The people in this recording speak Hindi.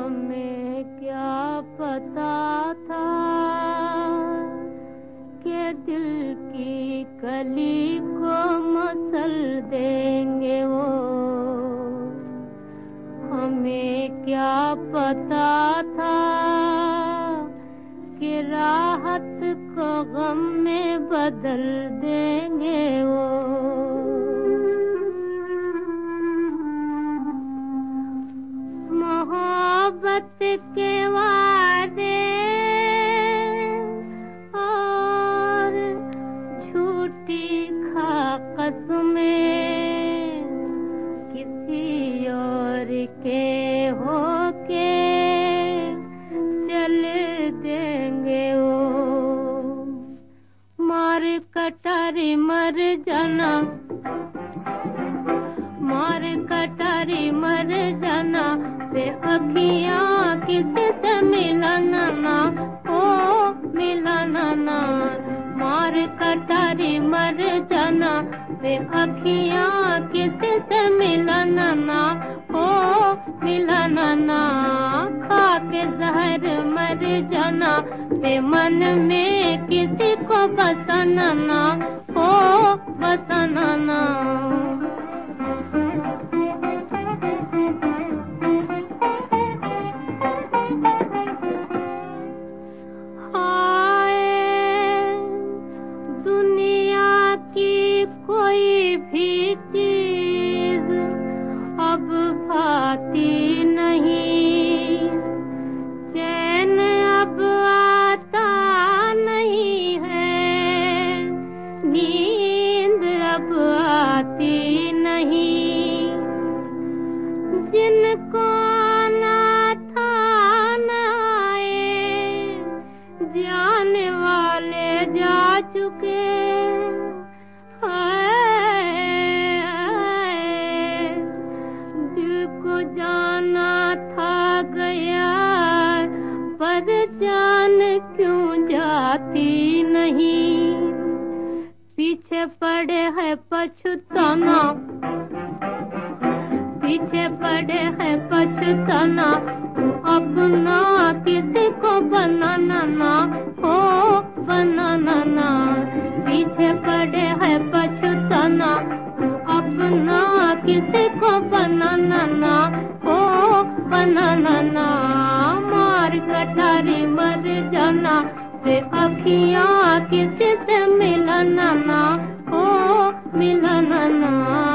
हमें क्या पता था कि दिल की कली को मसल देंगे वो। हमें क्या पता था कि राहत को गम में बदल देंगे वो। मोहब्बत के वादे और झूठी कसमें किसी और के होके चल देंगे वो। मार कटारी मर जाना, मार कटारी मर जाना, वे अखियाँ किसी से मिलाना ना, ओ मिलाना ना। मार कटारी मर जाना, वे अखियाँ किसी से मिलाना ना, ओ मिलाना ना। खा के जहर मर जाना, वे मन में किसी को बसाना ना, ओ बसाना ना। कोई भी चीज अब भाती नहीं, चैन अब आता नहीं है, नींद अब आती नहीं। जिनको आना था न आए, जाने वाले जा चुके। दिल को जाना था गया, पर जान क्यों जाती नहीं। पीछे पड़े है पछताना, पीछे पड़े है पछताना, तू अपना किसी को बनाना ना, हो बनाना ना। पीछे पड़े है पछताना, तू अपना किसी को बनाना ना, हो बनाना ना। मार कटारी मर जाना, वे अखियाँ किसी से मिलाना ना, हो मिलाना ना।